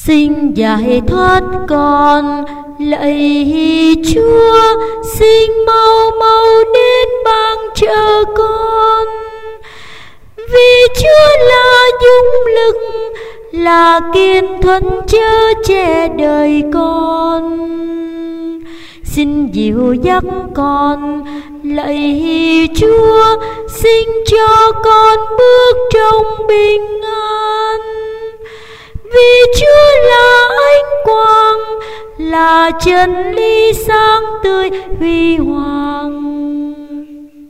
Xin giải thoát con, lạy Chúa, xin mau mau đến ban trợ con. Vì Chúa là dũng lực, là kiên thuẫn chở che đời con. Xin dìu dắt con, lạy Chúa, xin cho con bước trong bình an. Vì Chúa là ánh quang, là chân lý sáng tươi huy hoàng.